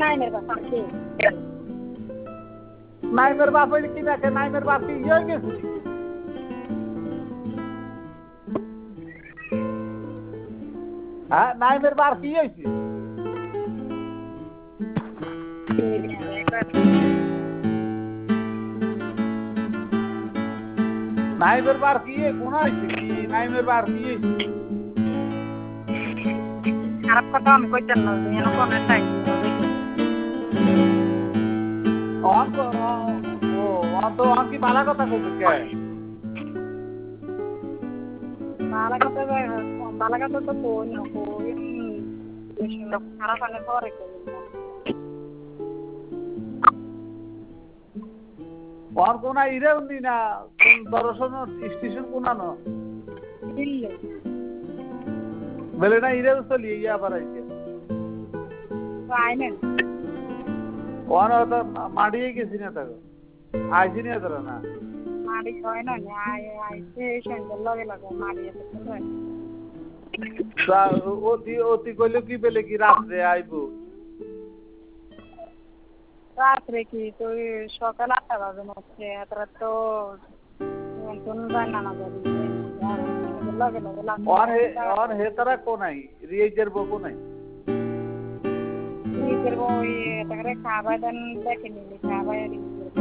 নাইমের বাবা কি নাইমের বাপ হইলে কি দেখে নাইমের বাপ কি ইয়ে গেছে হ্যাঁ নাইমের বাপ কি হয়েছে নাইমের বার কি কোন হয়েছে কি নাইমের বার কি খারাপ কথা আমি কইতেন না যেন কোন টাইম তো কি বালা কথা কইছে কে বালা কথা তো কোন খারাপ আনে পরে और कोना इरे उंदी ना दर्शन स्टेशन कोना न दिल्ली बेले ना इरे तो लिए या पर आइके आइने और तो माडी के सिने तक आइसी नहीं तर ना माडी कोई ना आई स्टेशन लगे लगे माडी सा ओती कोइलो की बेले की रात रे आइबो রাত্রে কি তুই সকাল 8টা বাজে মধ্যে এতটা তো কোন রান্না না যাবি লাগে और हे तरह को नहीं रिएजर बो को नहीं रिएजर बो ये तगरे खाबा दन देखे नहीं खाबा यार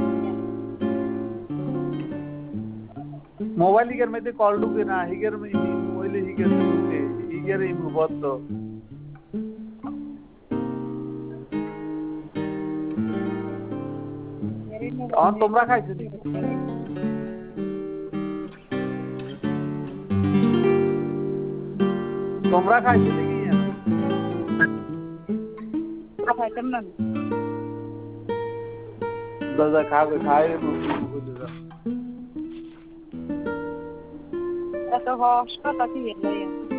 मोबाइल हिगर में ते कॉल डू के ना हिगर में मोबाइल हिगर ही बहुत तो और তোমরা খাইছো নি তোমরা খাইছো নি কি খাইতাম না দাদা খাবে খায় বলে দাও এত হস কথা কি এলাই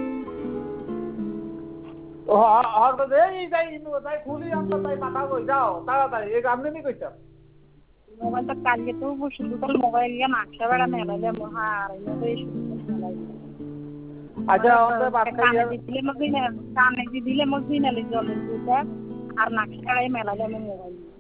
ও আর তো দেই যাই ইনু যাই খুলি আমরা তাই মাথা কই যাও তাড়াতাড়ি এই আমনে নি কইতা मोबाइल तो काल के तो वो शुरू कर मोबाइल या नक्शा बड़ा मेला ले मोहार ये तो शुरू अच्छा और बात करिए दिले मग भी ना सामने दिले मग भी ना ले जो ले और नक्शा बड़ा मेला ले मोबाइल